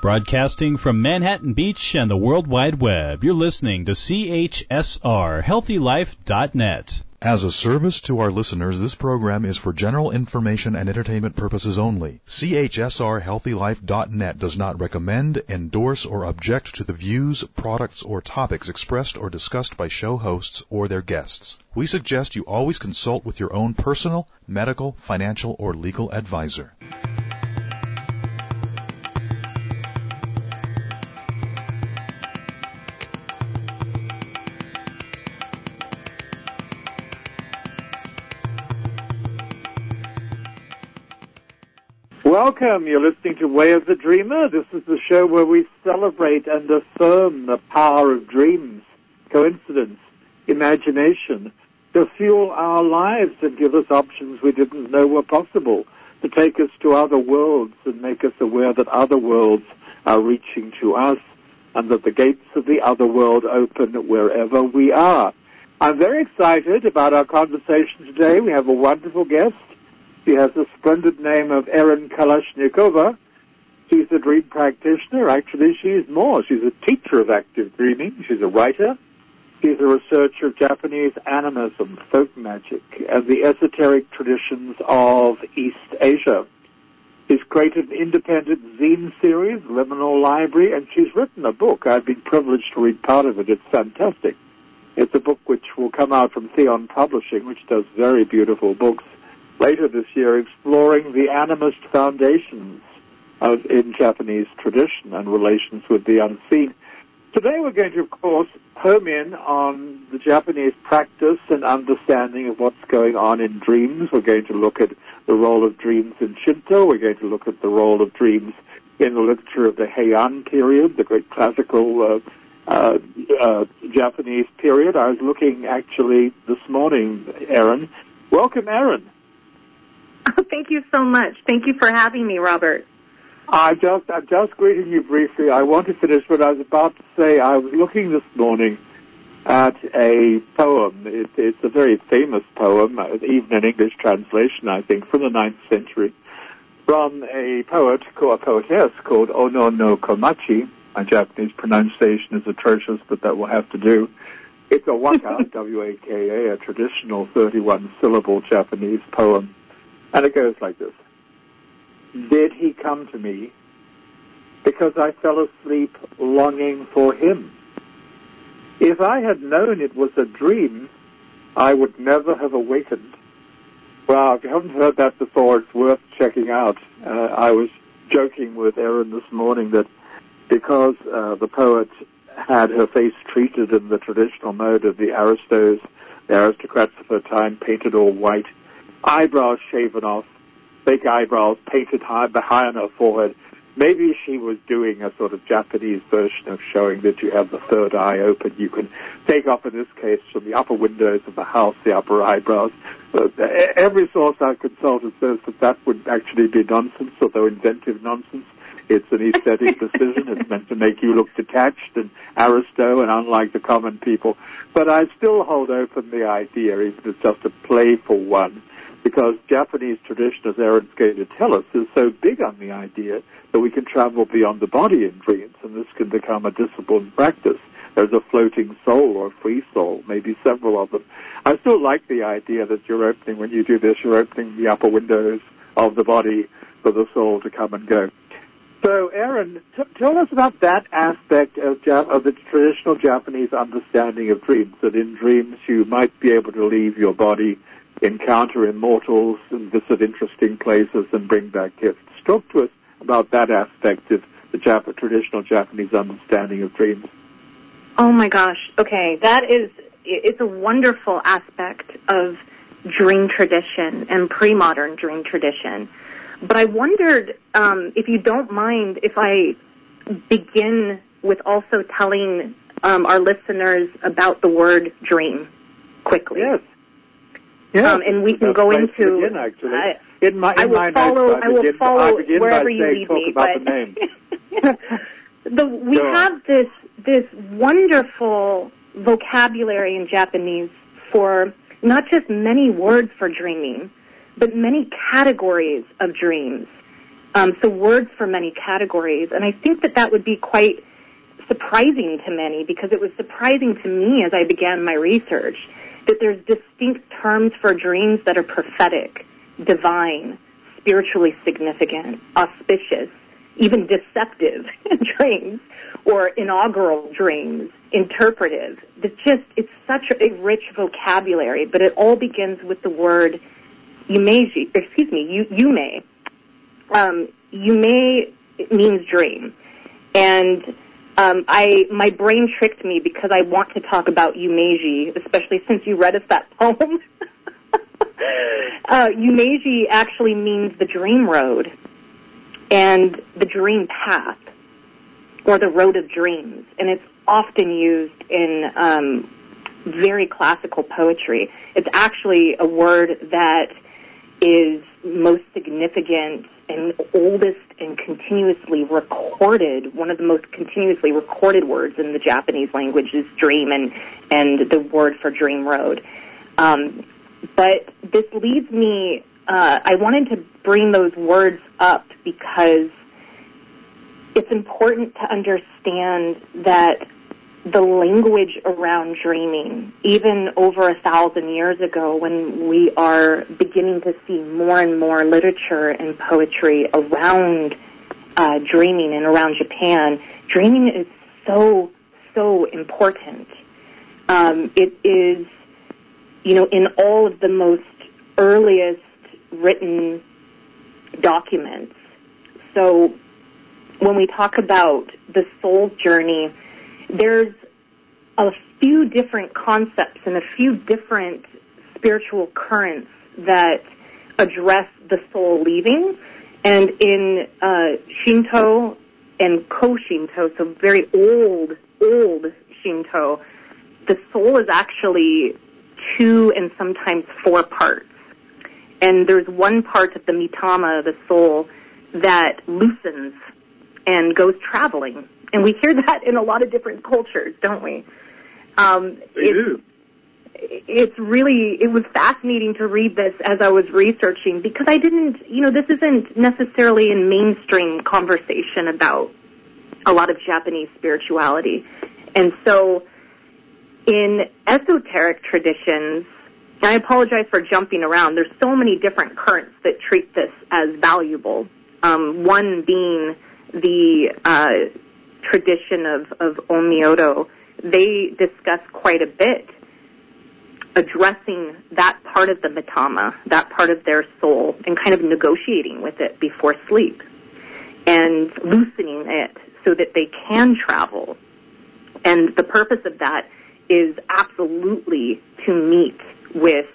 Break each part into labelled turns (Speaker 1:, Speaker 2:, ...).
Speaker 1: Broadcasting from Manhattan Beach and the World Wide Web, you're listening to CHSR, HealthyLife.net.
Speaker 2: As a service to our listeners, this program is for general information and entertainment purposes only. CHSR, HealthyLife.net does not recommend, endorse, or object to the views, products, or topics expressed or discussed by show hosts or their guests. We suggest you always consult with your own personal, medical, financial, or legal advisor.
Speaker 3: Welcome. You're listening to Way of the Dreamer. This is the show where we celebrate and affirm the power of dreams, coincidence, imagination, to fuel our lives and give us options we didn't know were possible, to take us to other worlds and make us aware that other worlds are reaching to us and that the gates of the other world open wherever we are. I'm very excited about our conversation today. We have a wonderful guest. She has the splendid name of Erin Kalashnikova. She's a dream practitioner. Actually, she's more. She's a teacher of active dreaming. She's a writer. She's a researcher of Japanese animism, folk magic, and the esoteric traditions of East Asia. She's created an independent zine series, Liminal Library, and she's written a book. I've been privileged to read part of it. It's fantastic. It's a book which will come out from Theon Publishing, which does very beautiful books. Later this year, exploring the animist foundations in Japanese tradition and relations with the unseen. Today we're going to, of course, home in on the Japanese practice and understanding of what's going on in dreams. We're going to look at the role of dreams in Shinto. We're going to look at the role of dreams in the literature of the Heian period, the great classical Japanese period. I was looking, actually, this morning, Erin. Welcome, Erin.
Speaker 4: Thank you so much. Thank you for having me, Robert.
Speaker 3: I'm just greeting you briefly. I want to finish what I was about to say. I was looking this morning at a poem. It's a very famous poem, even in English translation, I think, from the 9th century, from a poetess called Ono no Komachi. My Japanese pronunciation is atrocious, but that will have to do. It's a waka, W-A-K-A, a traditional 31-syllable Japanese poem. And it goes like this. Did he come to me because I fell asleep longing for him? If I had known it was a dream, I would never have awakened. Well, if you haven't heard that before, it's worth checking out. I was joking with Erin this morning that because the poet had her face treated in the traditional mode of the aristocrats of her time, painted all white, eyebrows shaven off, fake eyebrows painted high on her forehead. Maybe she was doing a sort of Japanese version of showing that you have the third eye open. You can take off, in this case, from the upper windows of the house, the upper eyebrows. Every source I've consulted says that would actually be nonsense, although inventive nonsense. It's an aesthetic decision. It's meant to make you look detached and aristo and unlike the common people. But I still hold open the idea, even if it's just a playful one, because Japanese tradition, as Erin's going to tell us, is so big on the idea that we can travel beyond the body in dreams, and this can become a disciplined practice. There's a floating soul or free soul, maybe several of them. I still like the idea that when you do this, you're opening the upper windows of the body for the soul to come and go. So, Erin, tell us about that aspect of the traditional Japanese understanding of dreams, that in dreams you might be able to leave your body, encounter immortals, and visit interesting places and bring back gifts. Talk to us about that aspect of the traditional Japanese understanding of dreams.
Speaker 4: Oh, my gosh. Okay, it's a wonderful aspect of dream tradition and pre-modern dream tradition. But I wondered if you don't mind if I begin with also telling our listeners about the word dream quickly.
Speaker 3: Yes. Yeah,
Speaker 4: and we can go into.
Speaker 3: Begin, actually. I will follow
Speaker 4: wherever you lead me.
Speaker 3: But
Speaker 4: we have this wonderful vocabulary in Japanese for not just many words for dreaming, but many categories of dreams. So words for many categories. And I think that would be quite surprising to many, because it was surprising to me as I began my research that there's distinct terms for dreams that are prophetic, divine, spiritually significant, auspicious, even deceptive dreams, or inaugural dreams, interpretive. It's such a rich vocabulary, but it all begins with the word yume. Yume means dream. And my brain tricked me because I want to talk about Yumeji, especially since you read us that poem. Yumeji actually means the dream road and the dream path, or the road of dreams. And it's often used in very classical poetry. It's actually a word that is most significant and oldest and continuously recorded. One of the most continuously recorded words in the Japanese language is dream, and the word for dream road. But this leads me, I wanted to bring those words up because it's important to understand that the language around dreaming, even over 1,000 years ago, when we are beginning to see more and more literature and poetry around dreaming and around Japan, dreaming is so important. It is, in all of the most earliest written documents. So when we talk about the soul journey, there's a few different concepts and a few different spiritual currents that address the soul leaving. And in Shinto and Ko-Shinto, so very old Shinto, the soul is actually 2 and sometimes 4 parts. And there's one part of the mitama, the soul, that loosens and goes traveling. And we hear that in a lot of different cultures, don't we?
Speaker 3: We do.
Speaker 4: It was fascinating to read this as I was researching, because I didn't, this isn't necessarily in mainstream conversation about a lot of Japanese spirituality. And so in esoteric traditions, and I apologize for jumping around, there's so many different currents that treat this as valuable. One being the tradition of Onmyodo. They discuss quite a bit addressing that part of the mitama, that part of their soul, and kind of negotiating with it before sleep and loosening it so that they can travel. And the purpose of that is absolutely to meet with,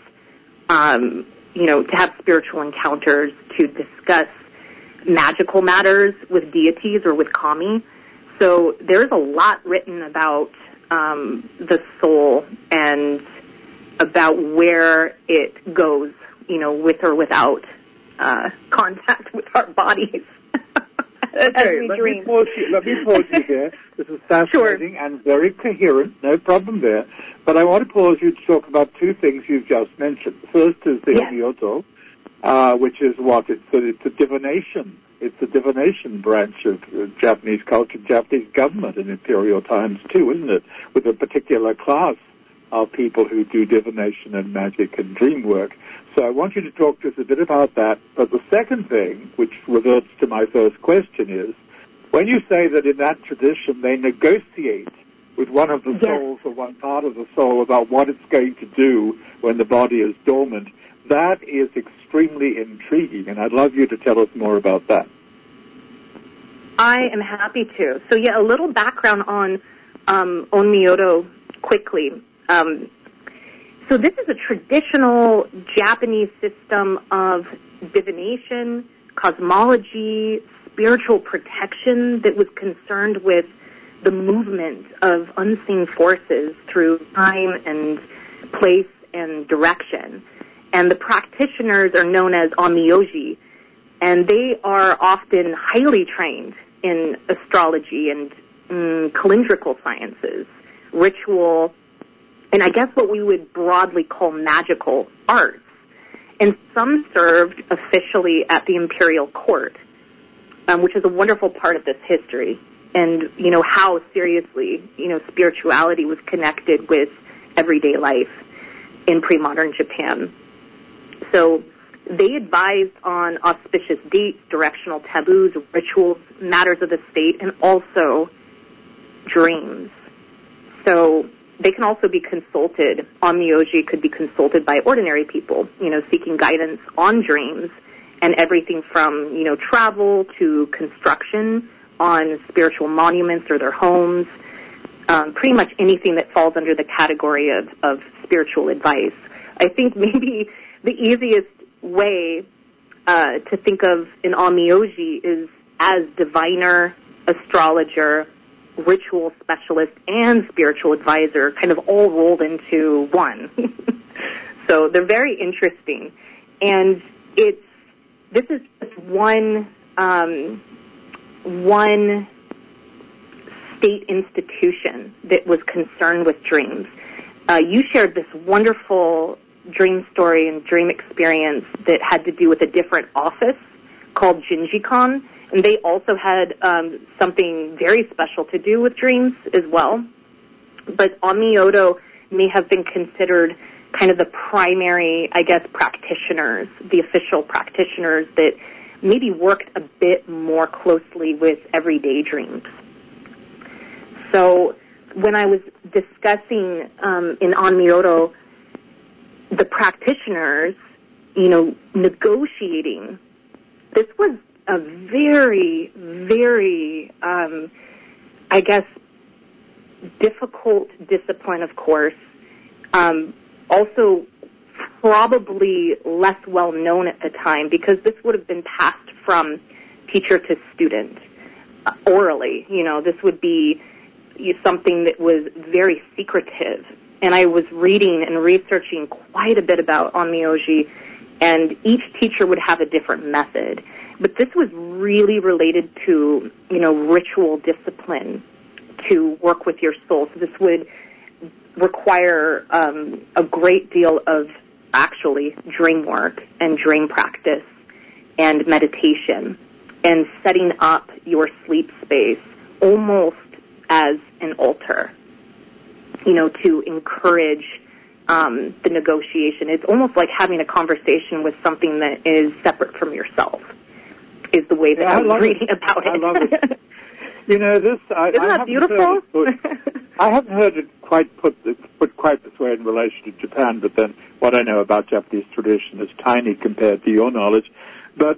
Speaker 4: to have spiritual encounters, to discuss magical matters with deities or with kami. So there's a lot written about the soul and about where it goes, with or without contact with our bodies.
Speaker 3: Okay, let me pause you there. This is fascinating and very coherent, no problem there. But I want to pause you to talk about 2 things you've just mentioned. First is the Onmyodo, which is what? It's a divination. It's a divination branch of Japanese culture, Japanese government in imperial times too, isn't it? With a particular class of people who do divination and magic and dream work. So I want you to talk to us a bit about that. But the second thing, which reverts to my first question, is when you say that in that tradition they negotiate with one of the souls or one part of the soul about what it's going to do when the body is dormant, that is extremely intriguing, and I'd love you to tell us more about that.
Speaker 4: I am happy to. So, a little background on Onmyodo quickly. So this is a traditional Japanese system of divination, cosmology, spiritual protection that was concerned with the movement of unseen forces through time and place and direction. And the practitioners are known as onmyoji, and they are often highly trained in astrology and calendrical sciences, ritual, and I guess what we would broadly call magical arts. And some served officially at the imperial court. which is a wonderful part of this history, and, how seriously, spirituality was connected with everyday life in pre-modern Japan. So they advised on auspicious dates, directional taboos, rituals, matters of the state, and also dreams. So they can also be consulted. Onmyoji could be consulted by ordinary people, seeking guidance on dreams and everything from, travel to construction on spiritual monuments or their homes, pretty much anything that falls under the category of spiritual advice. I think maybe the easiest way to think of an Onmyoji is as diviner, astrologer, ritual specialist, and spiritual advisor, kind of all rolled into one. So they're very interesting. And this is just one state institution that was concerned with dreams. You shared this wonderful dream story and dream experience that had to do with a different office called Jinjikan, and they also had something very special to do with dreams as well. But Onmyodo may have been considered kind of the primary, practitioners, the official practitioners that maybe worked a bit more closely with everyday dreams. So when I was discussing in Onmyodo the practitioners, negotiating, this was a very, very, difficult discipline, of course. Also probably less well known at the time, because this would have been passed from teacher to student orally. This would be something that was very secretive. And I was reading and researching quite a bit about Onmyoji, and each teacher would have a different method. But this was really related to, ritual discipline to work with your soul. So this would require a great deal of actually dream work and dream practice and meditation and setting up your sleep space almost as an altar, to encourage the negotiation. It's almost like having a conversation with something that is separate from yourself, is the way that I was reading about it.
Speaker 3: I love it.
Speaker 4: Isn't that beautiful?
Speaker 3: I haven't heard it quite put quite this way in relation to Japan, but then what I know about Japanese tradition is tiny compared to your knowledge. But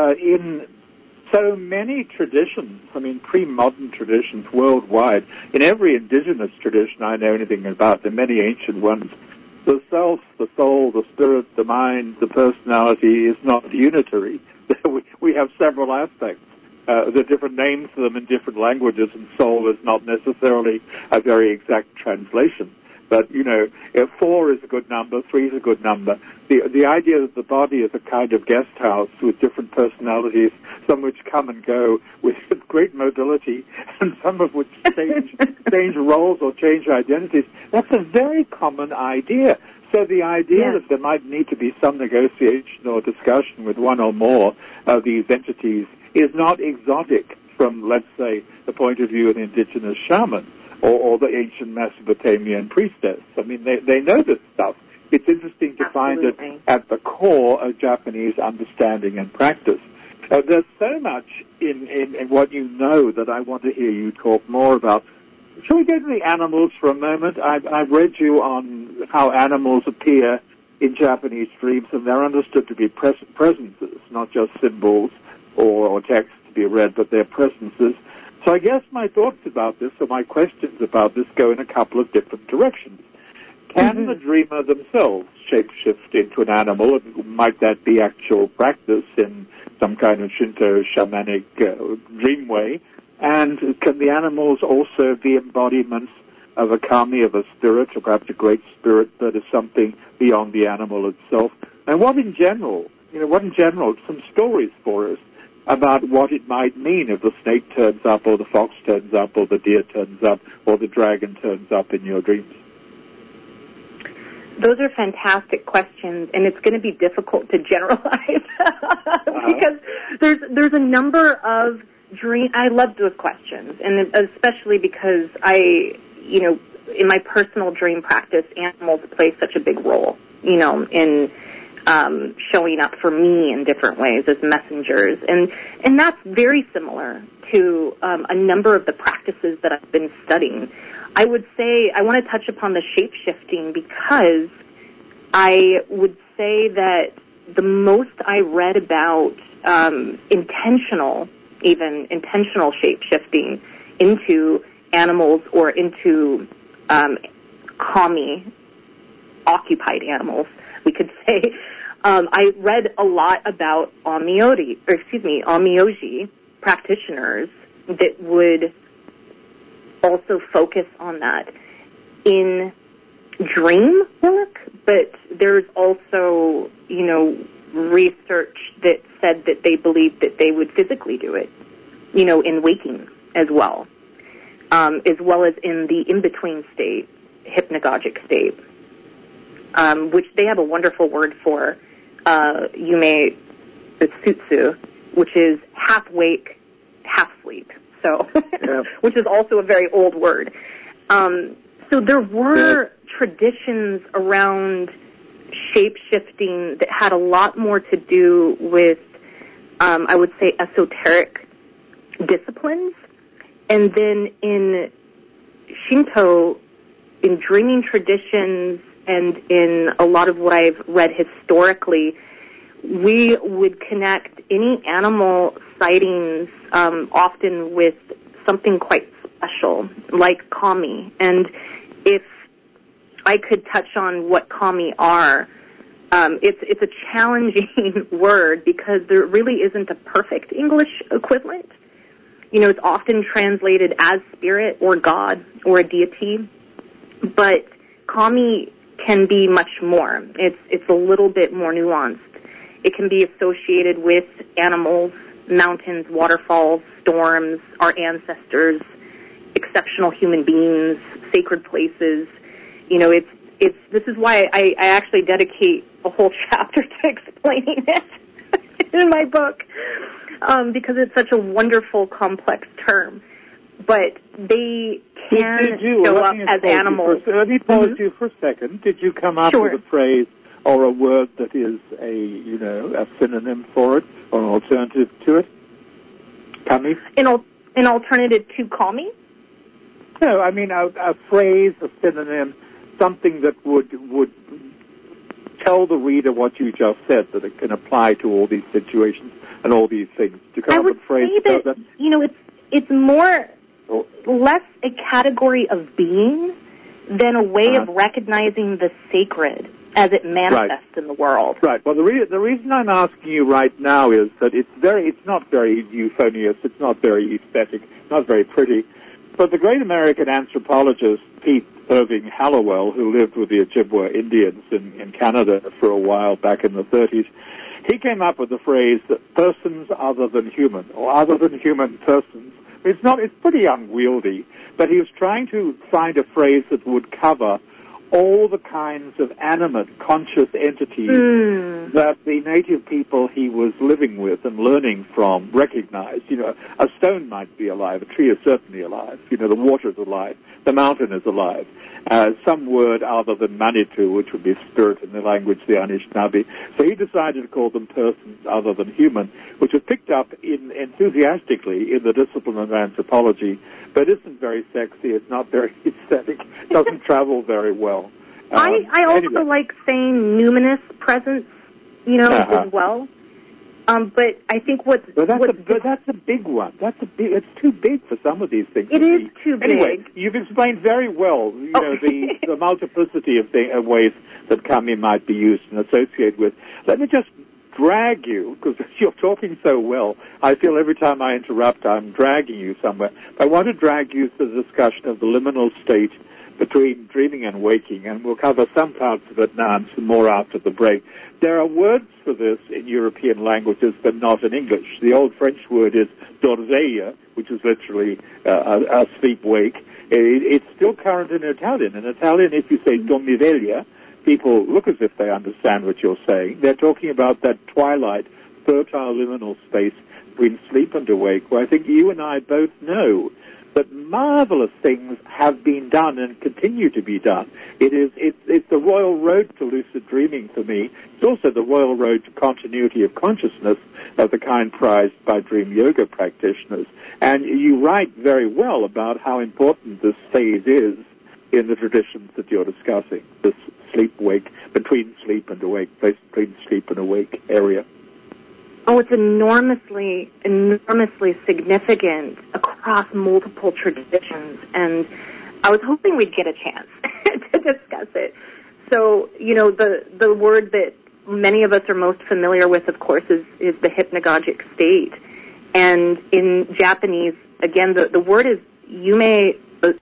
Speaker 3: in so many traditions, pre-modern traditions worldwide, in every indigenous tradition I know anything about, the many ancient ones, the self, the soul, the spirit, the mind, the personality is not unitary. We have several aspects. There are different names for them in different languages, and soul is not necessarily a very exact translation. But, if 4 is a good number, 3 is a good number. The idea that the body is a kind of guest house with different personalities, some which come and go with great mobility, and some of which change roles or change identities, that's a very common idea. So the idea that there might need to be some negotiation or discussion with one or more of these entities is not exotic from, let's say, the point of view of an indigenous shaman or the ancient Mesopotamian priestess. They know this stuff. It's interesting to find it at the core of Japanese understanding and practice. There's so much in what you know that I want to hear you talk more about. Shall we go to the animals for a moment? I've read you on how animals appear in Japanese dreams, and they're understood to be presences, not just symbols or text to be read, but they're presences. So I guess my thoughts about this, or my questions about this, go in a couple of different directions. Can the dreamer themselves shapeshift into an animal, and might that be actual practice in some kind of Shinto shamanic dream way? And can the animals also be embodiments of a kami, of a spirit, or perhaps a great spirit that is something beyond the animal itself? And what in general, some stories for us about what it might mean if the snake turns up, or the fox turns up, or the deer turns up, or the dragon turns up in your dreams.
Speaker 4: Those are fantastic questions, and it's going to be difficult to generalize because there's a number of dream. I love those questions, and especially because in my personal dream practice, animals play such a big role, in showing up for me in different ways as messengers, and that's very similar to a number of the practices that I've been studying. I would say I want to touch upon the shape-shifting because I would say that the most I read about intentional shape-shifting into animals or into kami, occupied animals, we could say. I read a lot about onmyoji practitioners that would also focus on that in dream work, but there's also, research that said that they believed that they would physically do it, in waking as well as in the in-between state, hypnagogic state, which they have a wonderful word for, Sutsu, which is half wake, half sleep. So, which is also a very old word. So there were traditions around shape-shifting that had a lot more to do with, I would say, esoteric disciplines. And then in Shinto, in dreaming traditions, and in a lot of what I've read historically, we would connect any animal sightings often with something quite special, like kami. And if I could touch on what kami are, it's a challenging word because there really isn't a perfect English equivalent. It's often translated as spirit or God or a deity, but kami can be much more. It's a little bit more nuanced. It can be associated with animals, mountains, waterfalls, storms, our ancestors, exceptional human beings, sacred places. This is why I actually dedicate a whole chapter to explaining it in my book, because it's such a wonderful, complex term. But they can show up as animals.
Speaker 3: Let me pause you for a second. Did you come up with a phrase or a word that is a synonym for it or an alternative to it? Kami?
Speaker 4: An alternative to kami?
Speaker 3: No, I mean a phrase, a synonym, something that would tell the reader what you just said, that it can apply to all these situations and all these things. To come up with a phrase
Speaker 4: that it's more less a category of being than a way of recognizing the sacred as it manifests in the world.
Speaker 3: Right. Well, the reason I'm asking you right now is that it's not very euphonious, it's not very aesthetic, not very pretty. But the great American anthropologist Pete Irving Hallowell, who lived with the Ojibwa Indians in Canada for a while back in the 30s, he came up with the phrase that persons other than human, or other than human persons. It's pretty unwieldy, but he was trying to find a phrase that would cover all the kinds of animate, conscious entities that the native people he was living with and learning from recognized. A stone might be alive, a tree is certainly alive, the water is alive, the mountain is alive. Some word other than Manitou, which would be spirit in the language of the Anishinaabe. So he decided to call them persons other than human, which was picked up enthusiastically in the discipline of anthropology, but isn't very sexy, it's not very aesthetic, doesn't travel very well.
Speaker 4: I also like saying numinous presence, as well. But I think that's
Speaker 3: a big one. It's too big for some of these things.
Speaker 4: It is too big.
Speaker 3: Anyway, you've explained very well, the multiplicity of ways that kami might be used and associated with. Let me just drag you, because you're talking so well. I feel every time I interrupt, I'm dragging you somewhere. I want to drag you to the discussion of the liminal state between dreaming and waking, and we'll cover some parts of it now and some more after the break. There are words for this in European languages, but not in English. The old French word is dorzeia, which is literally a sleep-wake. It's still current in Italian. In Italian, if you say dormiveglia, people look as if they understand what you're saying. They're talking about that twilight, fertile liminal space between sleep and awake, where I think you and I both know that marvelous things have been done and continue to be done. It's the royal road to lucid dreaming for me. It's also the royal road to continuity of consciousness of the kind prized by dream yoga practitioners. And you write very well about how important this phase is in the traditions that you're discussing, this sleep-wake, between sleep and awake, place between sleep and awake area.
Speaker 4: Oh, it's enormously significant across multiple traditions, and I was hoping we'd get a chance to discuss it. So, the word that many of us are most familiar with, of course, is the hypnagogic state. And in Japanese, again, the word is yume.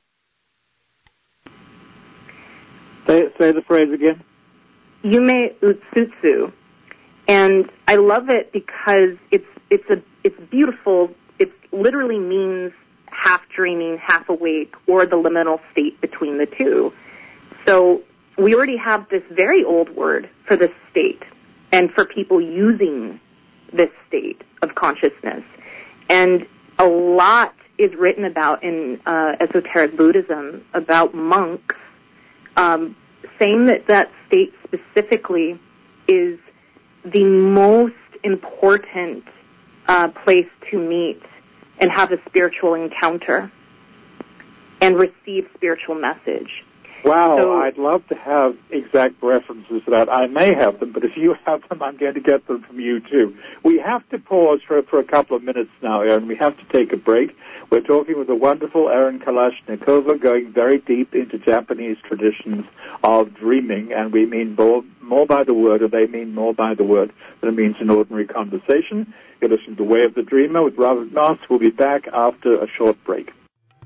Speaker 3: Say the phrase again.
Speaker 4: Yume utsutsu. And I love it because it's beautiful. It literally means half dreaming, half awake, or the liminal state between the two. So we already have this very old word for this state and for people using this state of consciousness. And a lot is written about in esoteric Buddhism about monks saying that state specifically is the most important place to meet and have a spiritual encounter and receive spiritual message.
Speaker 3: Wow,
Speaker 4: So,
Speaker 3: I'd love to have exact references to that. I may have them, but if you have them, I'm going to get them from you, too. We have to pause for a couple of minutes now, Aaron. We have to take a break. We're talking with the wonderful Erin Kalashnikova, going very deep into Japanese traditions of dreaming, and we mean more by the word, or they mean more by the word than it means in ordinary conversation. You're listening to Way of the Dreamer with Robert Moss. We'll be back after a short break.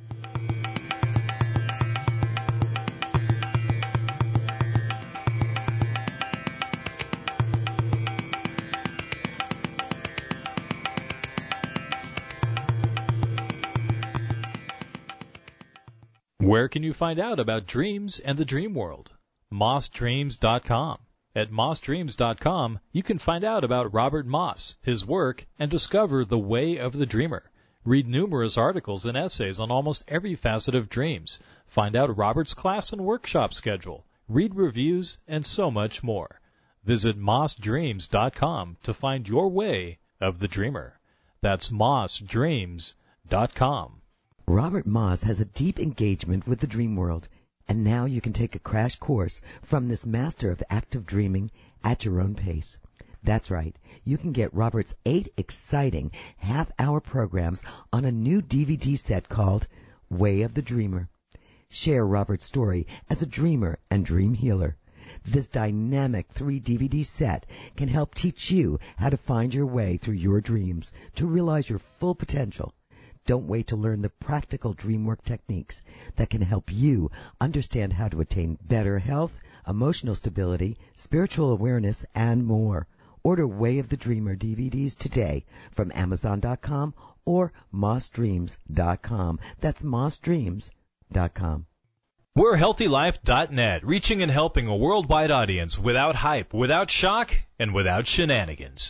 Speaker 1: Where can you find out about dreams and the dream world? MossDreams.com. At MossDreams.com, you can find out about Robert Moss, his work, and discover the way of the dreamer. Read numerous articles and essays on almost every facet of dreams. Find out Robert's class and workshop schedule. Read reviews, and so much more. Visit MossDreams.com to find your way of the dreamer. That's MossDreams.com.
Speaker 5: Robert Moss has a deep engagement with the dream world, and now you can take a crash course from this master of active dreaming at your own pace. That's right. You can get Robert's 8 exciting half-hour programs on a new DVD set called Way of the Dreamer. Share Robert's story as a dreamer and dream healer. This dynamic 3-DVD set can help teach you how to find your way through your dreams to realize your full potential. Don't wait to learn the practical dream work techniques that can help you understand how to attain better health, emotional stability, spiritual awareness, and more. Order Way of the Dreamer DVDs today from Amazon.com or MossDreams.com. That's MossDreams.com.
Speaker 1: We're HealthyLife.net, reaching and helping a worldwide audience without hype, without shock, and without shenanigans.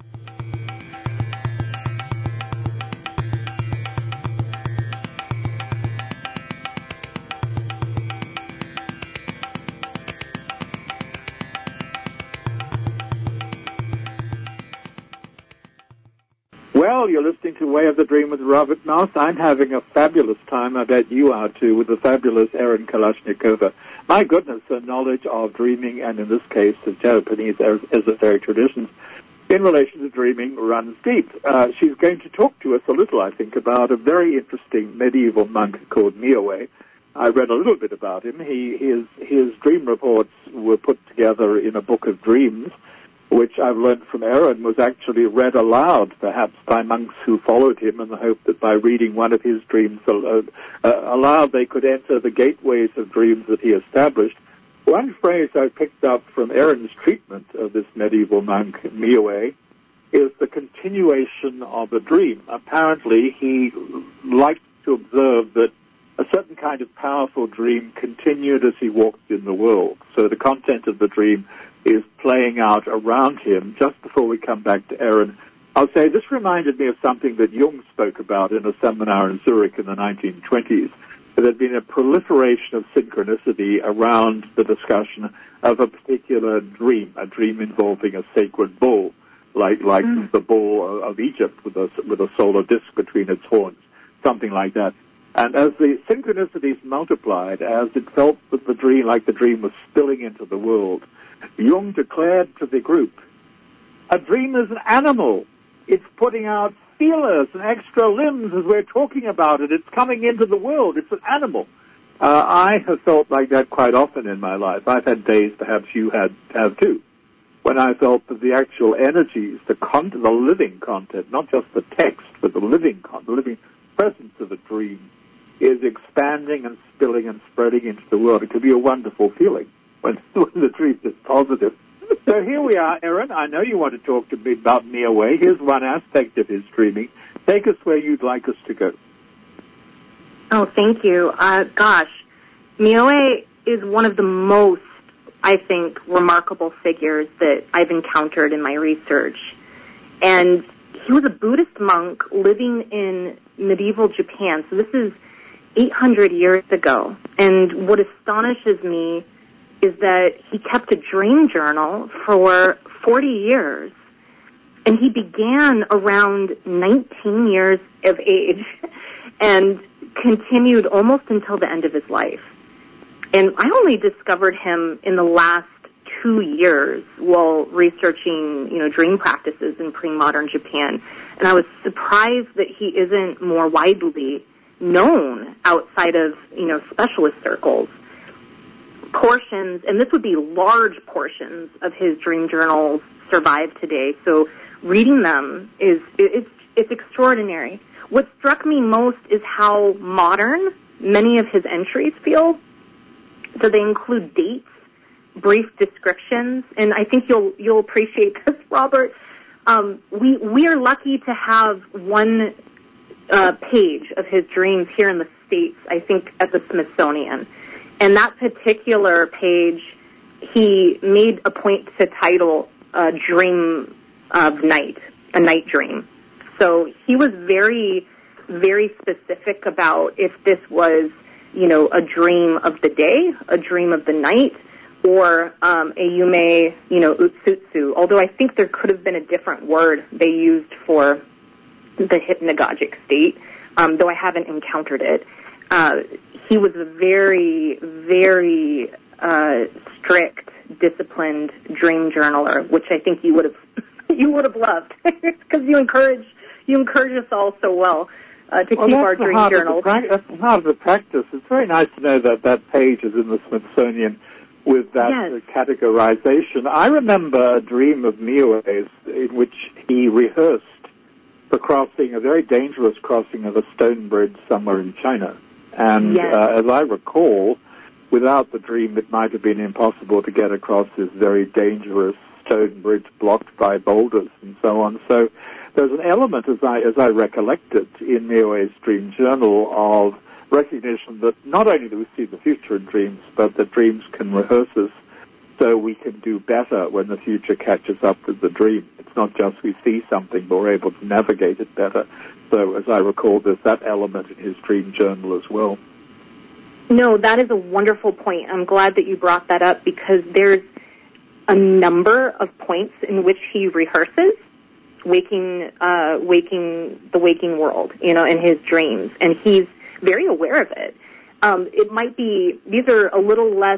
Speaker 3: Well, you're listening to Way of the Dream with Robert Moss. I'm having a fabulous time. I bet you are, too, with the fabulous Erin Kalashnikova. My goodness, the knowledge of dreaming, and in this case, the Japanese esoteric traditions, in relation to dreaming, runs deep. She's going to talk to us a little, I think, about a very interesting medieval monk called Mioe. I read a little bit about him. His dream reports were put together in a book of dreams, which I've learned from Erin was actually read aloud, perhaps by monks who followed him in the hope that by reading one of his dreams aloud they could enter the gateways of dreams that he established. One phrase I picked up from Erin's treatment of this medieval monk, Mioe, is the continuation of a dream. Apparently he liked to observe that a certain kind of powerful dream continued as he walked in the world. So the content of the dream is playing out around him. Just before we come back to Aaron, I'll say this reminded me of something that Jung spoke about in a seminar in Zurich in the 1920s. There had been a proliferation of synchronicity around the discussion of a particular dream, a dream involving a sacred bull, like the bull of Egypt with a solar disk between its horns, something like that. And as the synchronicities multiplied, as it felt that the dream was spilling into the world, Jung declared to the group, a dream is an animal. It's putting out feelers and extra limbs as we're talking about it. It's coming into the world. It's an animal. I have felt like that quite often in my life. I've had days, perhaps you have too, when I felt that the actual energies, the living content, not just the text, but the living presence of a dream is expanding and spilling and spreading into the world. It could be a wonderful feeling when the dream is positive. So here we are, Aaron. I know you want to talk to me about Miaowei. Here's one aspect of his dreaming. Take us where you'd like us to go.
Speaker 4: Oh, thank you. Miaowei is one of the most, I think, remarkable figures that I've encountered in my research. And he was a Buddhist monk living in medieval Japan. So this is 800 years ago. And what astonishes me is that he kept a dream journal for 40 years. And he began around 19 years of age and continued almost until the end of his life. And I only discovered him in the last 2 years while researching, dream practices in pre-modern Japan. And I was surprised that he isn't more widely known outside of, specialist circles. Portions, and this would be large portions of his dream journals, survive today. So reading them it's extraordinary. What struck me most is how modern many of his entries feel. So they include dates, brief descriptions, and I think you'll appreciate this, Robert. We are lucky to have one page of his dreams here in the States, I think at the Smithsonian. And that particular page, he made a point to title a dream of night, a night dream. So he was very, very specific about if this was, a dream of the day, a dream of the night, or a yume, utsutsu. Although I think there could have been a different word they used for the hypnagogic state, though I haven't encountered it. He was a very, very strict, disciplined dream journaler, which I think you would have loved because you encourage us all so well to keep our dream journals.
Speaker 3: That's the heart of the practice. It's very nice to know that page is in the Smithsonian with that categorization. I remember a dream of Miaowei's in which he rehearsed the crossing, a very dangerous crossing of a stone bridge somewhere in China. And as I recall, without the dream, it might have been impossible to get across this very dangerous stone bridge blocked by boulders and so on. So there's an element, as I recollect it, in Miaowei's dream journal of recognition that not only do we see the future in dreams, but that dreams can rehearse us so we can do better when the future catches up with the dream. It's not just we see something, but we're able to navigate it better. So as I recall, there's that element in his dream journal as well.
Speaker 4: No, that is a wonderful point. I'm glad that you brought that up because there's a number of points in which he rehearses waking the waking world, in his dreams, and he's very aware of it. It might be, these are a little less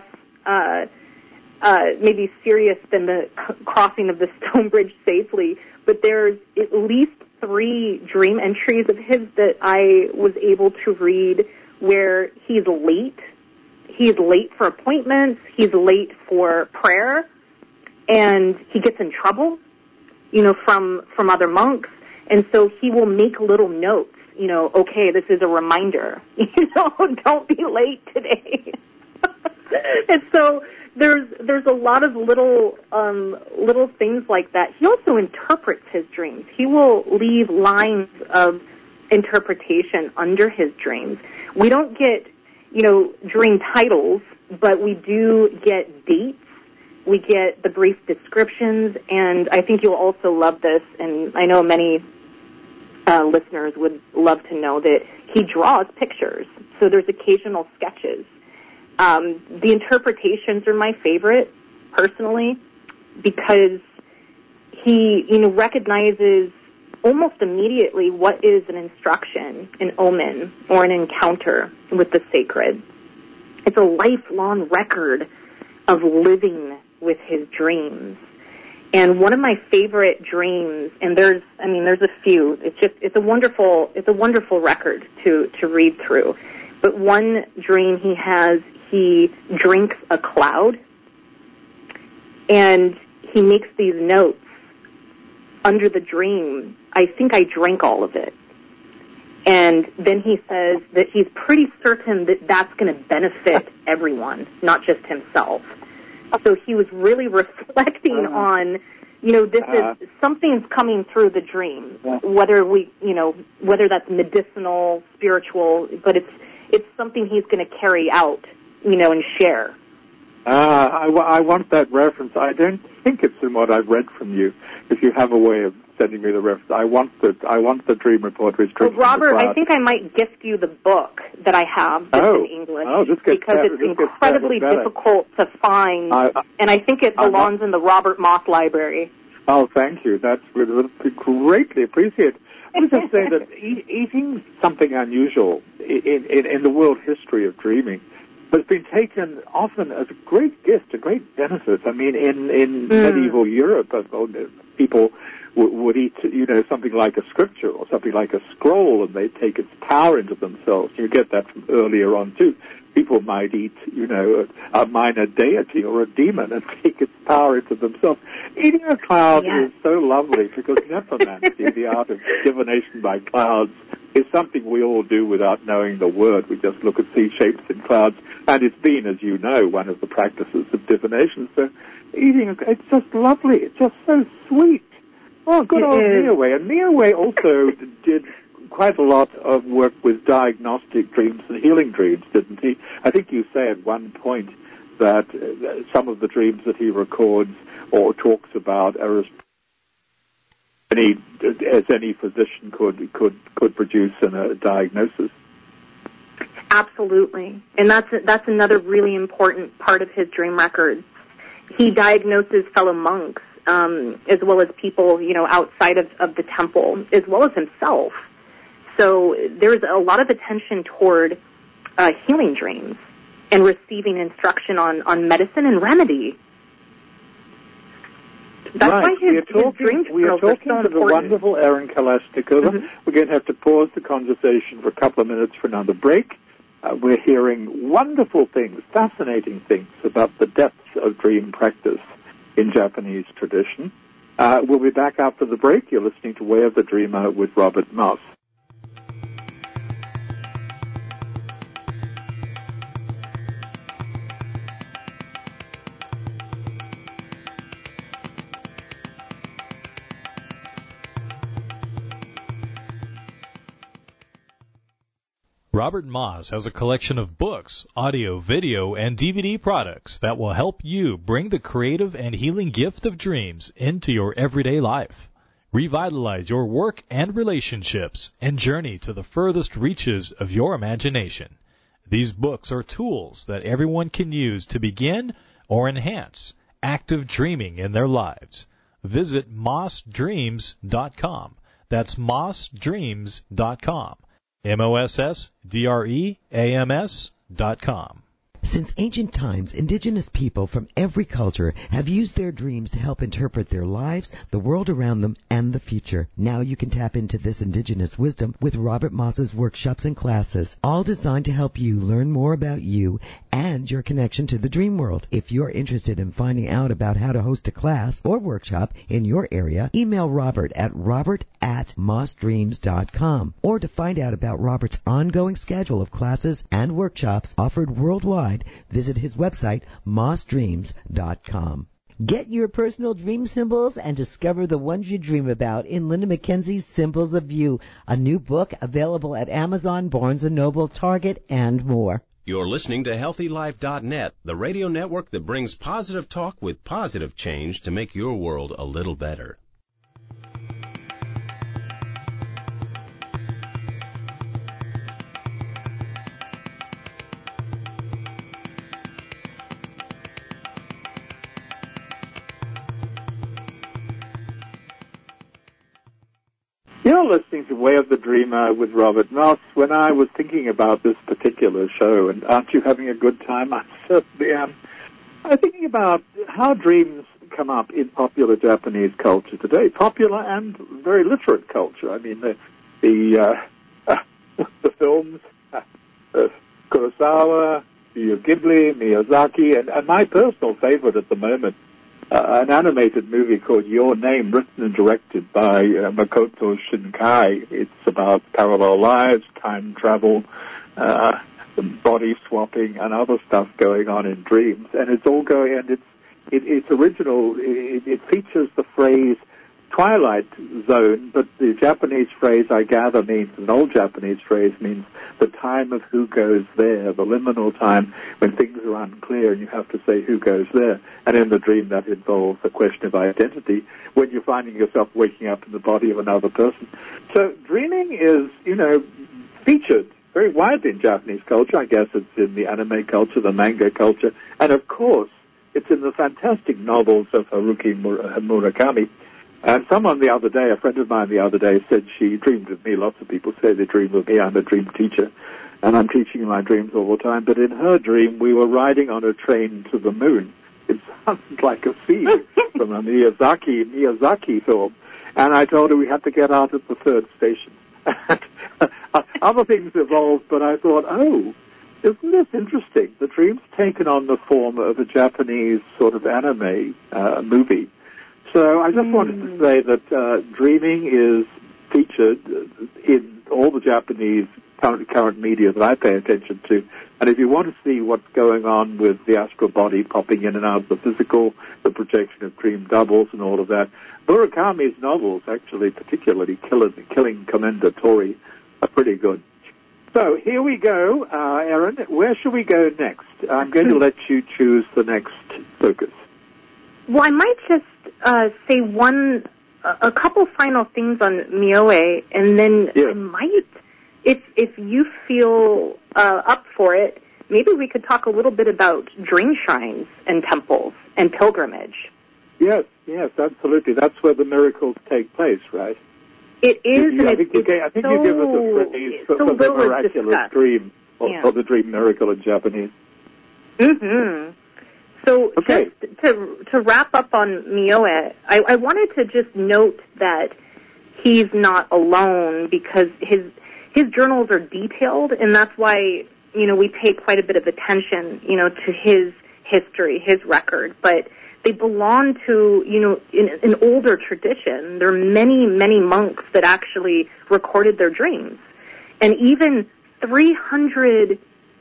Speaker 4: maybe serious than the crossing of the stone bridge safely, but there's at least 3 dream entries of his that I was able to read where he's late. He's late for appointments. He's late for prayer, and he gets in trouble, from other monks. And so he will make little notes, okay, this is a reminder, don't be late today. And so there's a lot of little things like that. He also interprets his dreams. He will leave lines of interpretation under his dreams. We don't get dream titles, but we do get dates. We get the brief descriptions, and I think you'll also love this, and I know many listeners would love to know that he draws pictures. So there's occasional sketches. The interpretations are my favorite, personally, because he, recognizes almost immediately what is an instruction, an omen, or an encounter with the sacred. It's a lifelong record of living with his dreams. And one of my favorite dreams, and there's a few. It's a wonderful record to read through. But one dream he drinks a cloud, and he makes these notes under the dream. I think I drank all of it. And then he says that he's pretty certain that that's going to benefit everyone, not just himself. So he was really reflecting on, this is something's coming through the dream, whether that's medicinal, spiritual, but it's something he's going to carry out, and share.
Speaker 3: I want that reference. I don't think it's in what I've read from you. If you have a way of sending me the reference, I want the dream report.
Speaker 4: Well, Robert, I think I might gift you the book that I have that's in English because it's incredibly difficult to find, and I think it belongs in the Robert Moss Library.
Speaker 3: Oh, thank you. That's greatly appreciated. I was just saying that eating something unusual in the world history of dreaming has been taken often as a great gift, a great benefit. I mean, in medieval Europe, people would eat, something like a scripture or something like a scroll, and they'd take its power into themselves. You get that from earlier on, too. People might eat, a minor deity or a demon and take its power into themselves. Eating a cloud is so lovely because necromancy, the art of divination by clouds, is something we all do without knowing the word. We just look at sea shapes in clouds, and it's been, as you know, one of the practices of divination. So it's just lovely. It's just so sweet. Oh, good old Neoway. And Neoway also did quite a lot of work with diagnostic dreams and healing dreams, didn't he? I think you say at one point that some of the dreams that he records or talks about are as any physician could produce in a diagnosis.
Speaker 4: Absolutely. And that's another really important part of his dream records. He diagnoses fellow monks, as well as people, outside of the temple, as well as himself. So there's a lot of attention toward healing dreams and receiving instruction on medicine and remedy. That's why his dream journals are so important.
Speaker 3: We are talking to the wonderful Erin Kalashnikova. Mm-hmm. We're going to have to pause the conversation for a couple of minutes for another break. We're hearing wonderful things, fascinating things about the depths of dream practice in Japanese tradition. We'll be back after the break. You're listening to Way of the Dreamer with Robert Moss.
Speaker 1: Robert Moss has a collection of books, audio, video, and DVD products that will help you bring the creative and healing gift of dreams into your everyday life. Revitalize your work and relationships and journey to the furthest reaches of your imagination. These books are tools that everyone can use to begin or enhance active dreaming in their lives. Visit mossdreams.com. That's mossdreams.com. mossdreams.com.
Speaker 5: Since ancient times, indigenous people from every culture have used their dreams to help interpret their lives, the world around them, and the future. Now you can tap into this indigenous wisdom with Robert Moss's workshops and classes, all designed to help you learn more about you and your connection to the dream world. If you're interested in finding out about how to host a class or workshop in your area, email Robert at mossdreams.com. Or to find out about Robert's ongoing schedule of classes and workshops offered worldwide, visit his website, mossdreams.com. Get your personal dream symbols and discover the ones you dream about in Linda McKenzie's Symbols of You, a new book available at Amazon, Barnes & Noble, Target, and more.
Speaker 6: You're listening to HealthyLife.net, the radio network that brings positive talk with positive change to make your world a little better.
Speaker 3: You're listening to Way of the Dreamer with Robert Moss. When I was thinking about this particular show, and aren't you having a good time? I certainly am. I'm thinking about how dreams come up in popular Japanese culture today, popular and very literate culture. I mean, the films, Kurosawa, Ghibli, Miyazaki, and my personal favorite at the moment, an animated movie called Your Name, written and directed by Makoto Shinkai. It's about parallel lives, time travel, body swapping, and other stuff going on in dreams. And it's all going, and it's original. It features the phrase Twilight Zone, but the Japanese phrase, I gather, means, an old Japanese phrase means the time of who goes there, the liminal time when things are unclear and you have to say who goes there. And in the dream that involves the question of identity when you're finding yourself waking up in the body of another person. So dreaming is, featured very widely in Japanese culture. I guess it's in the anime culture, the manga culture, and of course it's in the fantastic novels of Haruki Murakami. And someone the other day, a friend of mine the other day, said she dreamed of me. Lots of people say they dream of me. I'm a dream teacher, and I'm teaching in my dreams all the time. But in her dream, we were riding on a train to the moon. It sounds like a scene from a Miyazaki film. And I told her we had to get out at the third station. Other things evolved, but I thought, isn't this interesting? The dream's taken on the form of a Japanese sort of anime movie. So I just wanted to say that dreaming is featured in all the Japanese current media that I pay attention to. And if you want to see what's going on with the astral body popping in and out of the physical, the projection of dream doubles and all of that, Murakami's novels, actually, particularly Killing Commander Tori, are pretty good. So here we go, Erin. Where should we go next? I'm going to let you choose the next focus.
Speaker 4: Well, I might just say a couple final things on Mioe, and then I might, if you feel up for it, maybe we could talk a little bit about dream shrines and temples and pilgrimage.
Speaker 3: Yes, absolutely. That's where the miracles take place, right?
Speaker 4: It is,
Speaker 3: I think you give us a phrase for the miraculous dream, or the dream miracle in Japanese.
Speaker 4: Mm-hmm. So just to wrap up on Mioe, I wanted to just note that he's not alone because his journals are detailed, and that's why, we pay quite a bit of attention, to his history, his record. But they belong to, an older tradition. There are many, many monks that actually recorded their dreams. And even 350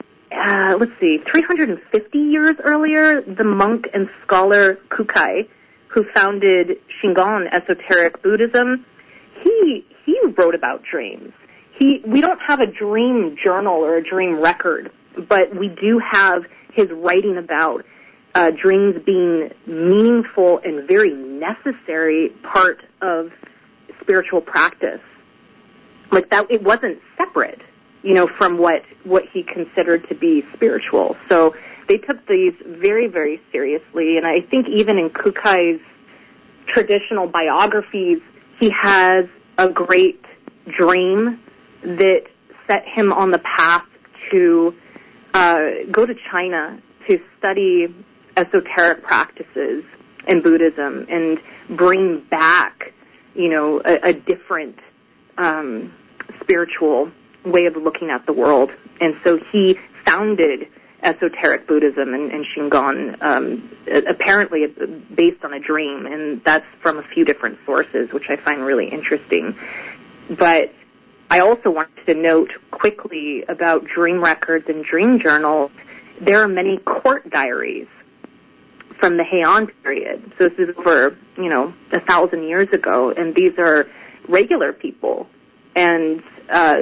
Speaker 4: years earlier, the monk and scholar Kukai, who founded Shingon esoteric Buddhism, he wrote about dreams. We don't have a dream journal or a dream record, but we do have his writing about dreams being meaningful and very necessary part of spiritual practice. Like that, it wasn't separate, from what he considered to be spiritual. So they took these very, very seriously. And I think even in Kukai's traditional biographies, he has a great dream that set him on the path to go to China to study esoteric practices in Buddhism and bring back, a different spiritual way of looking at the world. And so he founded esoteric Buddhism in Shingon, apparently based on a dream, and that's from a few different sources, which I find really interesting. But I also wanted to note quickly about dream records and dream journals. There are many court diaries from the Heian period. So this is over, 1,000 years ago, and these are regular people and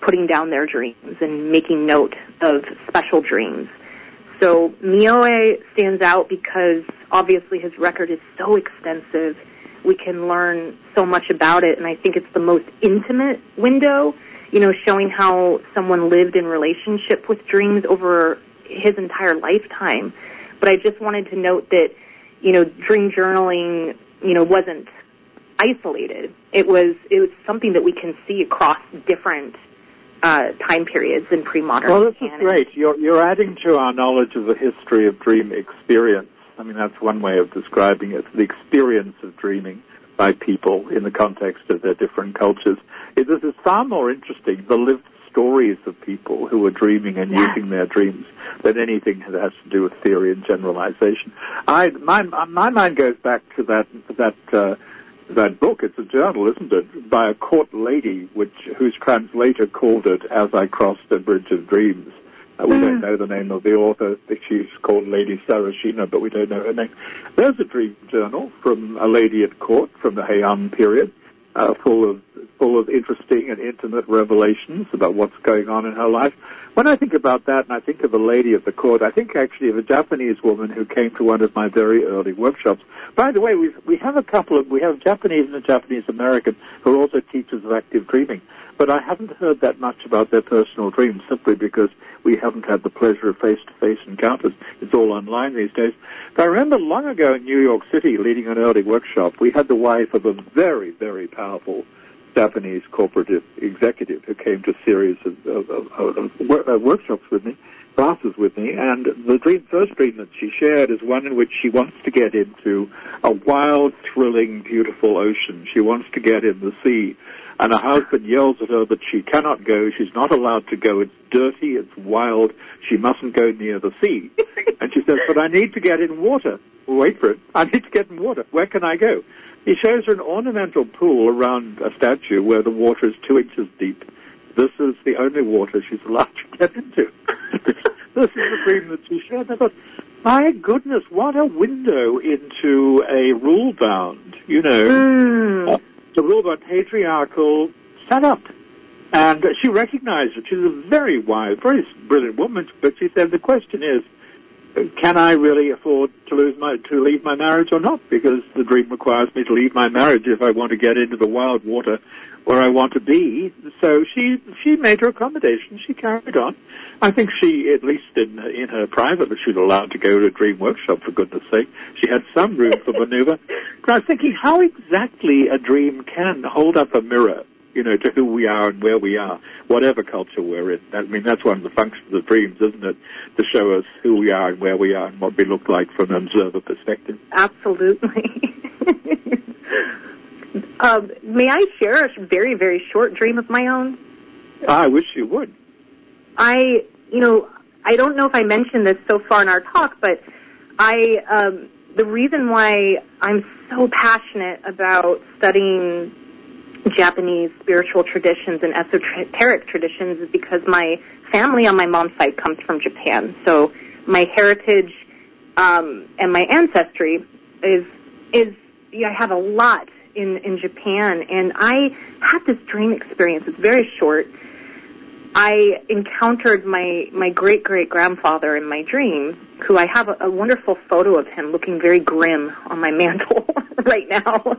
Speaker 4: putting down their dreams and making note of special dreams. So Mioe stands out because obviously his record is so extensive. We can learn so much about it, and I think it's the most intimate window, showing how someone lived in relationship with dreams over his entire lifetime. But I just wanted to note that, dream journaling, wasn't isolated. It was something that we can see across different time periods in pre-modern
Speaker 3: Well, this
Speaker 4: canon.
Speaker 3: is great. You're adding to our knowledge of the history of dream experience. I mean, that's one way of describing it, the experience of dreaming by people in the context of their different cultures. This is far more interesting, the lived stories of people who are dreaming and using their dreams, than anything that has to do with theory and generalization. My mind goes back to that book. It's a journal, isn't it, by a court lady, whose translator called it "As I Crossed a Bridge of Dreams." We don't know the name of the author. She's called Lady Sarashina, but we don't know her name. There's a dream journal from a lady at court from the Heian period, full of interesting and intimate revelations about what's going on in her life. When I think about that, and I think of a lady at the court, I think actually of a Japanese woman who came to one of my very early workshops. By the way, we have a Japanese and a Japanese American who are also teachers of active dreaming. But I haven't heard that much about their personal dreams, simply because we haven't had the pleasure of face-to-face encounters. It's all online these days. But I remember long ago in New York City, leading an early workshop, we had the wife of a very, very powerful Japanese corporate executive who came to a series of workshops with me, classes with me, and the first dream that she shared is one in which she wants to get into a wild, thrilling, beautiful ocean. She wants to get in the sea. And her husband yells at her that she cannot go. She's not allowed to go. It's dirty. It's wild. She mustn't go near the sea. And she says, but I need to get in water. Wait for it. I need to get in water. Where can I go? He shows her an ornamental pool around a statue where the water is 2 inches deep. This is the only water she's allowed to get into. This is the dream that she shared. And I thought, my goodness, what a window into a rule-bound, the rule-bound patriarchal setup. And she recognized it. She's a very wise, very brilliant woman, but she said the question is, can I really afford to leave my marriage or not? Because the dream requires me to leave my marriage if I want to get into the wild water where I want to be. So she made her accommodation. She carried on. I think she, at least in her private, she was allowed to go to a dream workshop, for goodness sake. She had some room for maneuver. But I was thinking how exactly a dream can hold up a mirror, to who we are and where we are, whatever culture we're in. I mean, that's one of the functions of dreams, isn't it? To show us who we are and where we are and what we look like from an observer perspective.
Speaker 4: Absolutely. May I share a very, very short dream of my own?
Speaker 3: I wish you would.
Speaker 4: I don't know if I mentioned this so far in our talk, but the reason why I'm so passionate about studying Japanese spiritual traditions and esoteric traditions is because my family on my mom's side comes from Japan. So my heritage and my ancestry is I have a lot in Japan, and I had this dream experience. It's very short. I encountered my great-great-grandfather in my dream, who I have a wonderful photo of him looking very grim on my mantle right now.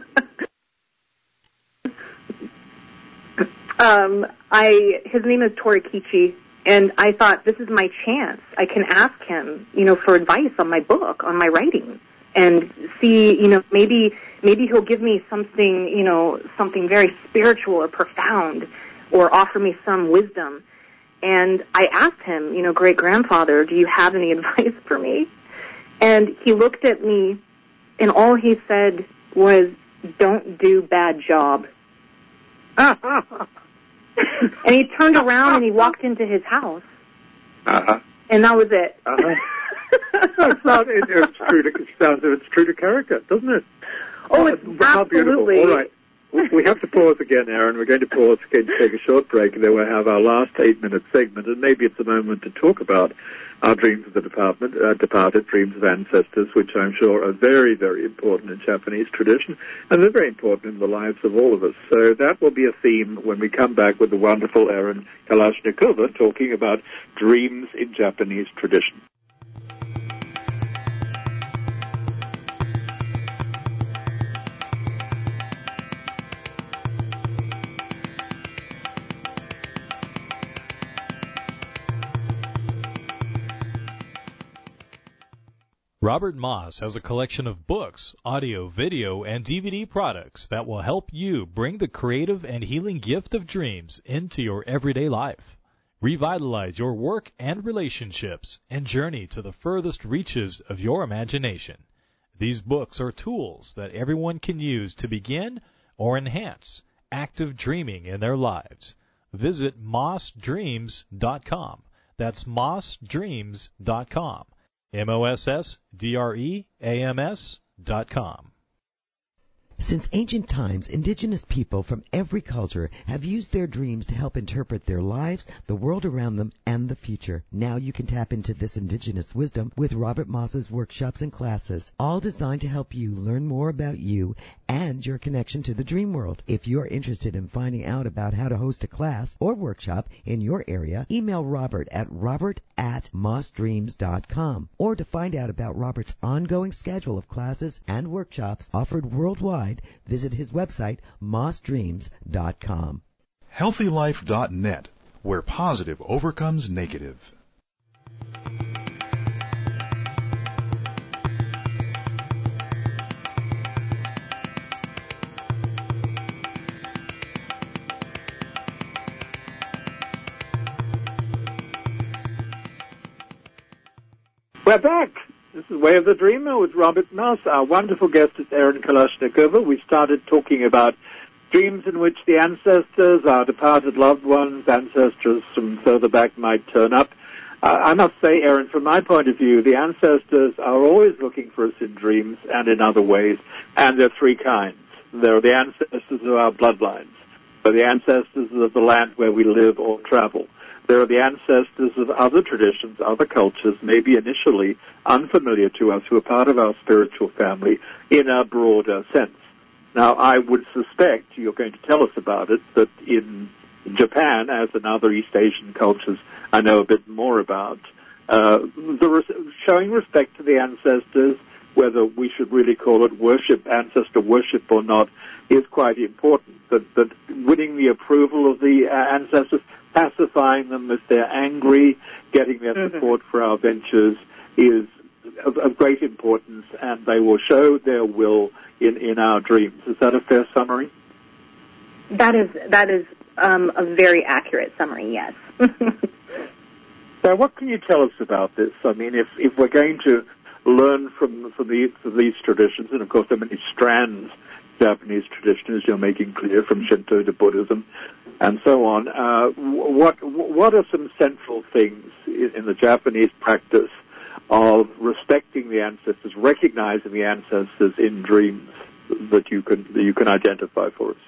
Speaker 4: His name is Torikichi, and I thought, this is my chance. I can ask him, for advice on my book, on my writing, and see, maybe he'll give me something very spiritual or profound, or offer me some wisdom. And I asked him, great-grandfather, do you have any advice for me? And he looked at me, and all he said was, don't do bad job. And he turned around and he walked into his house.
Speaker 3: Uh-huh.
Speaker 4: And that was it.
Speaker 3: Uh-huh. It's true to character, doesn't it?
Speaker 4: Oh, it's absolutely.
Speaker 3: All right. We have to pause again, Aaron. We're going to pause again to take a short break, and then we'll have our last 8-minute segment, and maybe it's a moment to talk about our dreams of the departed, dreams of ancestors, which I'm sure are very, very important in Japanese tradition, and they're very important in the lives of all of us. So that will be a theme when we come back with the wonderful Erin Kalashnikova talking about dreams in Japanese tradition.
Speaker 1: Robert Moss has a collection of books, audio, video, and DVD products that will help you bring the creative and healing gift of dreams into your everyday life. Revitalize your work and relationships and journey to the furthest reaches of your imagination. These books are tools that everyone can use to begin or enhance active dreaming in their lives. Visit mossdreams.com. That's mossdreams.com. mossdreams.com.
Speaker 5: Since ancient times, indigenous people from every culture have used their dreams to help interpret their lives, the world around them, and the future. Now you can tap into this indigenous wisdom with Robert Moss's workshops and classes, all designed to help you learn more about you and your connection to the dream world. If you're interested in finding out about how to host a class or workshop in your area, email Robert at mossdreams.com, or to find out about Robert's ongoing schedule of classes and workshops offered worldwide, visit his website, mossdreams.com.
Speaker 2: HealthyLife.net, where positive overcomes negative.
Speaker 3: We're back. This is Way of the Dreamer with Robert Moss. Our wonderful guest is Erin Kalashnikova. We started talking about dreams in which the ancestors, our departed loved ones, ancestors from further back might turn up. I must say, Erin, from my point of view, the ancestors are always looking for us in dreams and in other ways, and there are three kinds. There are the ancestors of our bloodlines. There are the ancestors of the land where we live or travel. There are the ancestors of other traditions, other cultures, maybe initially unfamiliar to us, who are part of our spiritual family in a broader sense. Now, I would suspect, you're going to tell us about it, that in Japan, as in other East Asian cultures I know a bit more about, showing respect to the ancestors, whether we should really call it worship, ancestor worship or not, is quite important. That winning the approval of the ancestors, pacifying them if they're angry, getting their support for our ventures is of great importance, and they will show their will in our dreams. Is that a fair summary?
Speaker 4: That is a very accurate summary, yes.
Speaker 3: So what can you tell us about this? I mean, if we're going to learn from these traditions, and of course there are many strands Japanese tradition, as you're making clear, from Shinto to Buddhism, and so on. What are some central things in the Japanese practice of respecting the ancestors, recognizing the ancestors in dreams that you can identify for us?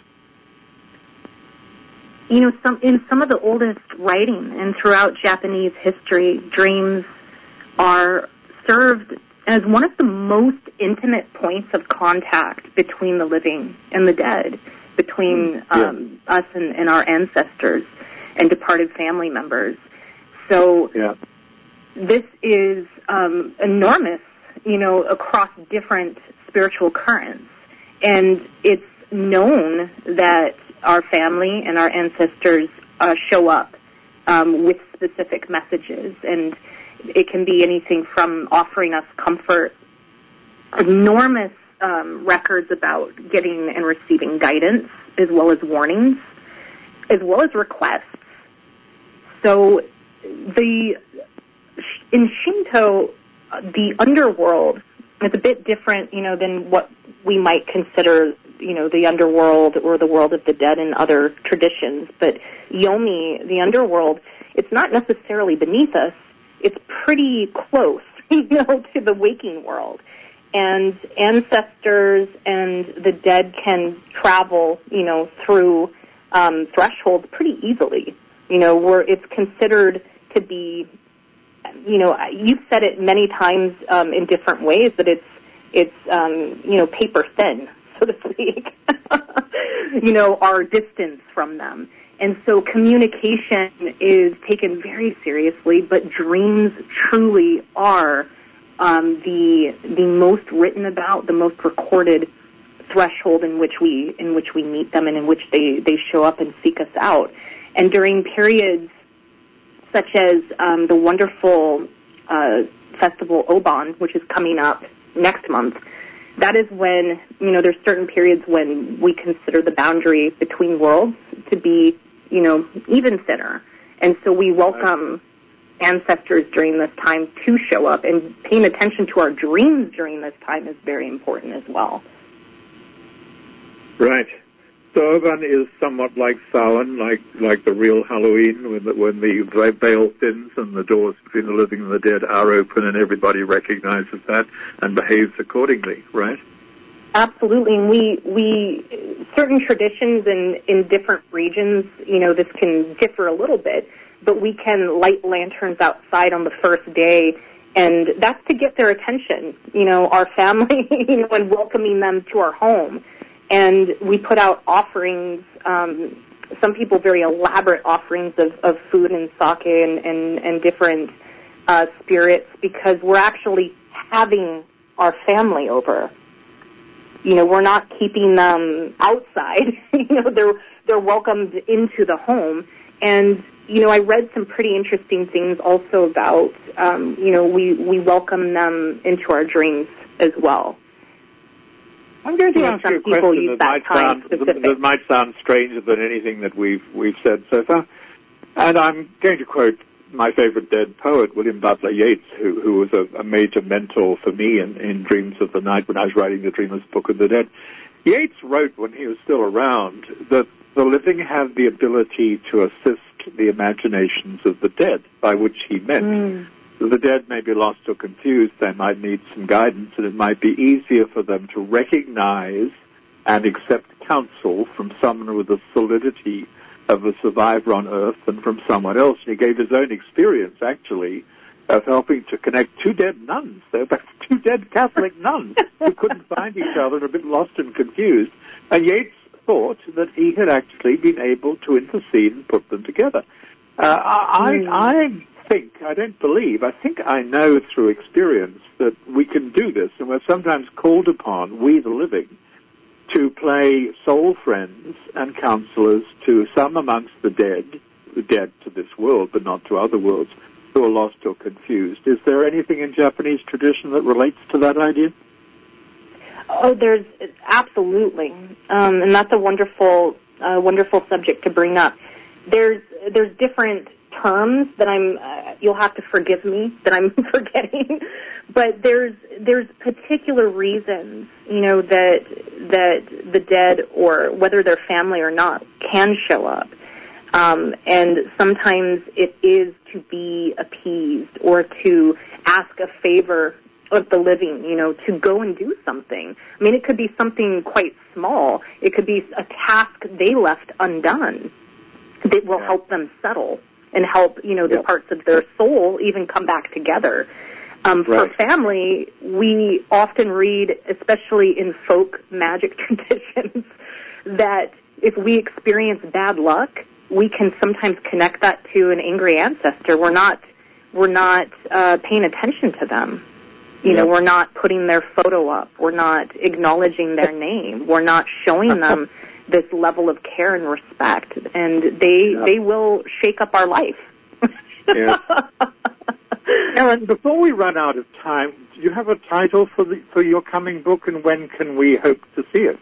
Speaker 4: You know, in some of the oldest writing and throughout Japanese history, dreams are served as one of the most intimate points of contact between the living and the dead, between us and our ancestors and departed family members. So this is enormous, you know, across different spiritual currents. And it's known that our family and our ancestors show up with specific messages, and it can be anything from offering us comfort, enormous records about getting and receiving guidance, as well as warnings, as well as requests. So in Shinto, the underworld is a bit different, you know, than what we might consider, you know, the underworld or the world of the dead in other traditions. But Yomi, the underworld, it's not necessarily beneath us. It's pretty close, you know, to the waking world. and ancestors and the dead can travel, through thresholds pretty easily. Where it's considered to be, you've said it many times in different ways that it's paper thin, so to speak. Our distance from them. And so communication is taken very seriously, but dreams truly are the most written about, the most recorded threshold in which we meet them and in which they show up and seek us out. And during periods such as the wonderful festival Oban, which is coming up next month, that is when, there's certain periods when we consider the boundary between worlds to be, even thinner. And so we welcome ancestors during this time to show up, and paying attention to our dreams during this time is very important as well.
Speaker 3: Right. So Oban is somewhat like Samhain, like the real Halloween, when the veil thins and the doors between the living and the dead are open, and everybody recognizes that and behaves accordingly, right?
Speaker 4: Absolutely. And we certain traditions in different regions, this can differ a little bit, but we can light lanterns outside on the first day, and that's to get their attention, our family, and welcoming them to our home. And we put out offerings, some people very elaborate offerings of food and sake and different spirits, because we're actually having our family over. We're not keeping them outside. They're welcomed into the home. And, I read some pretty interesting things also about, we welcome them into our dreams as well.
Speaker 3: I'm going to ask you a question that might sound stranger than anything that we've said so far. And I'm going to quote my favorite dead poet, William Butler Yeats, who was a major mentor for me in Dreams of the Night when I was writing the Dreamer's Book of the Dead. Yeats wrote, when he was still around, that the living have the ability to assist the imaginations of the dead, by which he meant the dead may be lost or confused, they might need some guidance, and it might be easier for them to recognize and accept counsel from someone with the solidity of a survivor on Earth than from someone else. And he gave his own experience, actually, of helping to connect two dead nuns. They were two dead Catholic nuns who couldn't find each other and were a bit lost and confused. And Yeats thought that he had actually been able to intercede and put them together. I think I know through experience that we can do this, and we're sometimes called upon, we the living, to play soul friends and counselors to some amongst the dead to this world, but not to other worlds, who are lost or confused. Is there anything in Japanese tradition that relates to that idea?
Speaker 4: Oh, there's absolutely, and that's a wonderful subject to bring up. There's different terms that you'll have to forgive me that I'm forgetting, but there's particular reasons, that the dead, or whether they're family or not, can show up. And sometimes it is to be appeased or to ask a favor of the living, to go and do something. I mean, it could be something quite small. It could be a task they left undone that will help them settle and help, the parts of their soul even come back together. For family, we often read, especially in folk magic traditions, that if we experience bad luck, we can sometimes connect that to an angry ancestor. We're not paying attention to them. We're not putting their photo up. We're not acknowledging their name. We're not showing them this level of care and respect, and they will shake up our life.
Speaker 3: Yes. Ellen, before we run out of time, do you have a title for your coming book, and when can we hope to see it?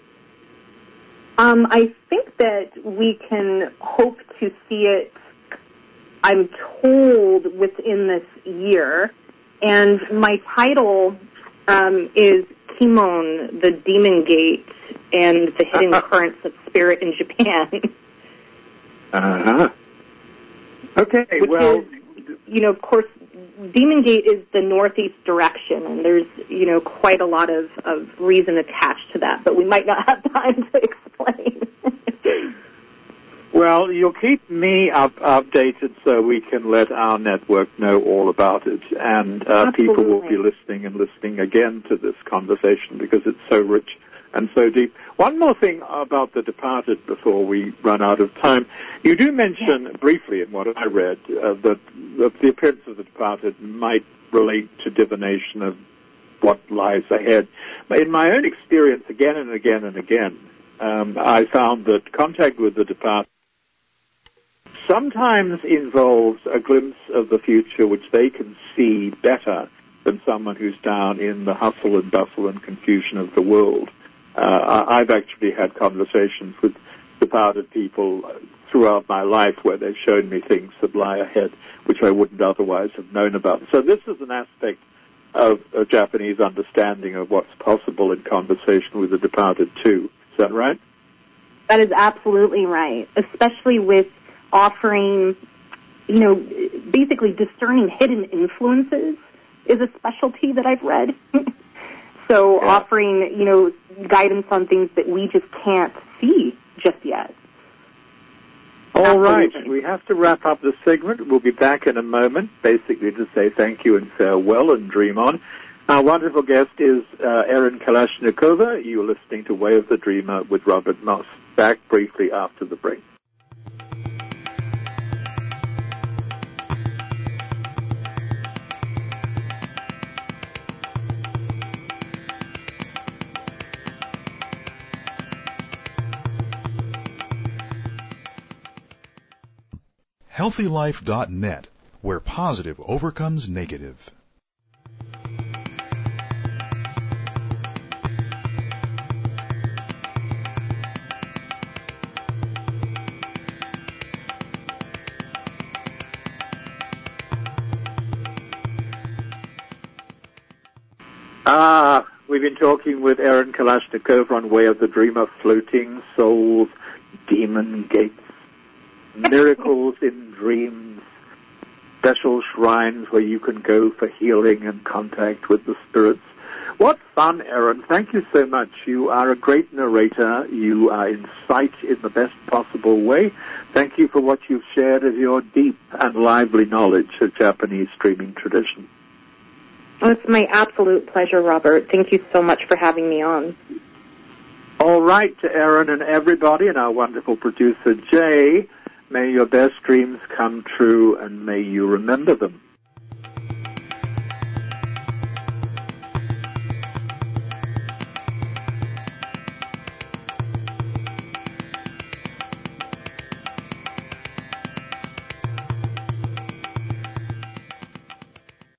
Speaker 4: I think that we can hope to see it, I'm told, within this year, and my title is Kimon, the Demon Gate, and the Hidden Currents of Spirit in Japan.
Speaker 3: Uh-huh. Okay,
Speaker 4: Which is, of course, Demon Gate is the northeast direction, and there's, quite a lot of reason attached to that, but we might not have time to explain.
Speaker 3: Well, you'll keep me updated so we can let our network know all about it, and people will be listening again to this conversation because it's so rich and so deep. One more thing about The Departed before we run out of time. You do mention briefly in what I read that the appearance of The Departed might relate to divination of what lies ahead. But in my own experience, again and again and again, I found that contact with The Departed sometimes involves a glimpse of the future which they can see better than someone who's down in the hustle and bustle and confusion of the world. I've actually had conversations with departed people throughout my life where they've shown me things that lie ahead which I wouldn't otherwise have known about. So this is an aspect of a Japanese understanding of what's possible in conversation with the departed too. Is that right?
Speaker 4: That is absolutely right, especially with offering, basically discerning hidden influences is a specialty that I've read. So offering, guidance on things that we just can't see just yet.
Speaker 3: All right, we have to wrap up this segment. We'll be back in a moment, basically to say thank you and farewell and dream on. Our wonderful guest is Erin Kalashnikova. You're listening to Way of the Dreamer with Robert Moss. Back briefly after the break.
Speaker 2: HealthyLife.net, where positive overcomes negative.
Speaker 3: We've been talking with Erin Kalashnikova on Way of the Dreamer, floating souls, demon gates, miracles in dreams, special shrines where you can go for healing and contact with the spirits. What fun, Erin. Thank you so much. You are a great narrator. You are in sight in the best possible way. Thank you for what you've shared of your deep and lively knowledge of Japanese dreaming tradition.
Speaker 4: Oh, it's my absolute pleasure, Robert. Thank you so much for having me on.
Speaker 3: All right, to Erin and everybody and our wonderful producer, Jay, may your best dreams come true and may you remember them.